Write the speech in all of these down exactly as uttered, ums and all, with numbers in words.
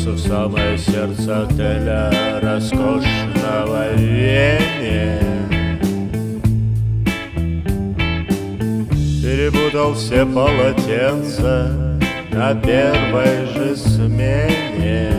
устроился в самое сердце отеля роскошного Вене. Перепутал все полотенца на первой же смене.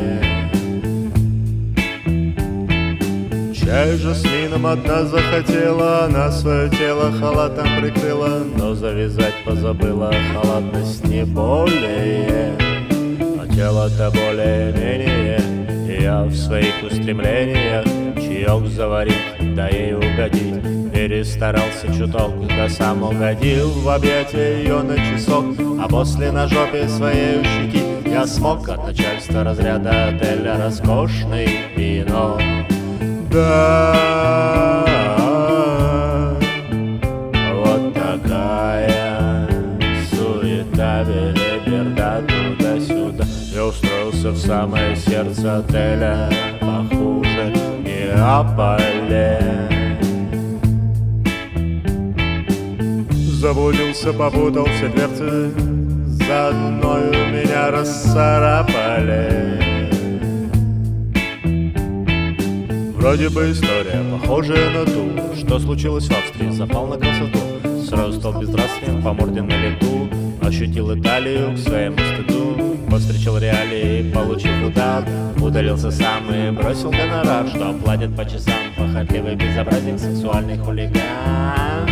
Чай жасмином одна захотела, она свое тело халатом прикрыла, но завязать позабыла, халатность не более, а тело-то более-менее. И я в своих устремлениях чаек заварить, да ей угодить перестарался чуток, да сам угодил в объятия ее на часок. А после на жопе своей ущекить я смог от начальства разряда отеля роскошный пино. Да, вот такая суета, белиберда туда-сюда. Я устроился в самое сердце отеля, похуже Неаполя. Заблудился, попутал все дверцы, за одной у меня расцарапали. Вроде бы история, похожая на ту, что случилось в Австрии. Запал на красоту, сразу стал безнравственным, по морде на лету. Ощутил Италию к своему стыду, повстречал реалии, получил удар. Удалился сам и бросил гонорар, что платят по часам похотливый безобразник, сексуальный хулиган.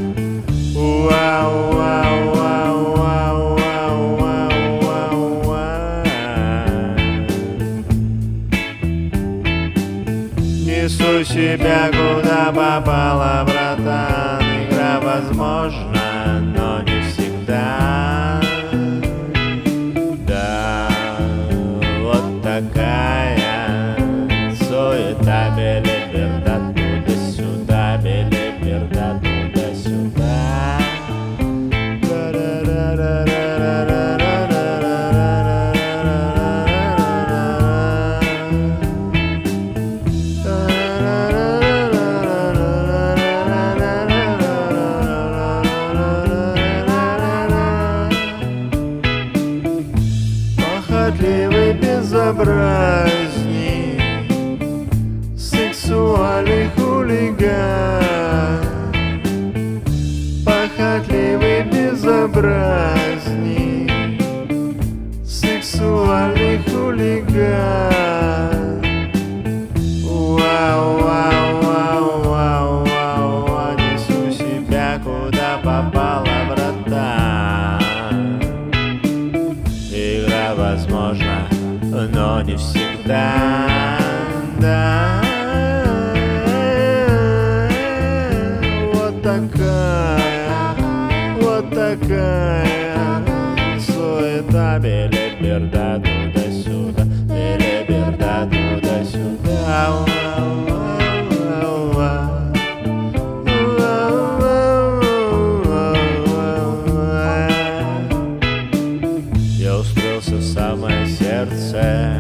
Вау, вау, вау, вау, вау, вау, вау. Несу себя куда попало, братан. Игра возможна, но не всегда. Да, вот такая суета, белиберда туда-сюда, белиберда туда-сюда. Похотливый безобразник, сексуальный хулиган. Похотливый безобразник, сексуальный хулиган. Вау, вау, вау, вау, вау, вау. Несу себя куда попало, братан. Игра возможна, но не всегда. Да, вот такая, вот такая суета, белиберда туда-сюда, белиберда туда-сюда. Я устроился в самое сердце,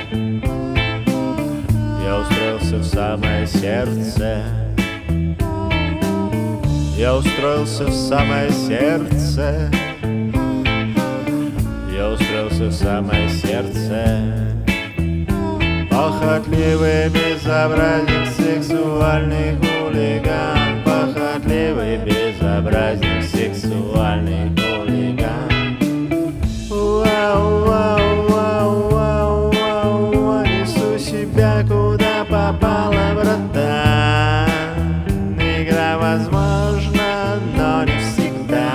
я устроился в самое сердце, я устроился в самое сердце, я устроился в самое сердце. Похотливый безобразник, сексуальный хулиган. Похотливый безобразник, сексуальный хулиган. Вау, вау, вау, вау, вау, вау. Несу себя куда попало, братан. Игра возможна, но не всегда.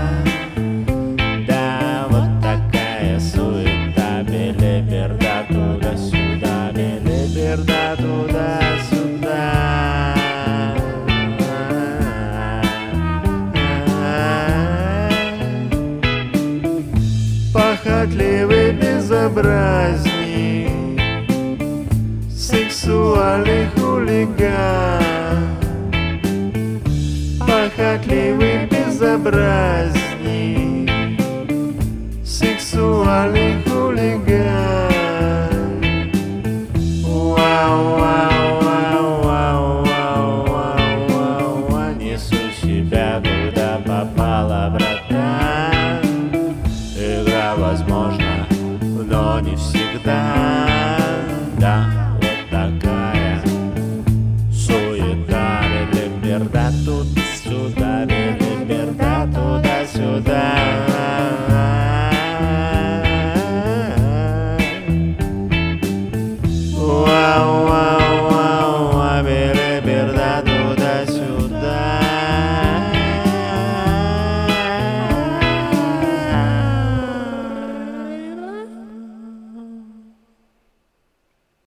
Да, вот такая суета, белиберда туда-сюда, белиберда туда-сюда. Похотливый безобразник, сексуальный хулиган. Похотливый безобразник, сексуальный хулиган. Вау, вау, вау, вау, вау, вау, вау, вау. Несу себя куда попало, братан. Игра возможна.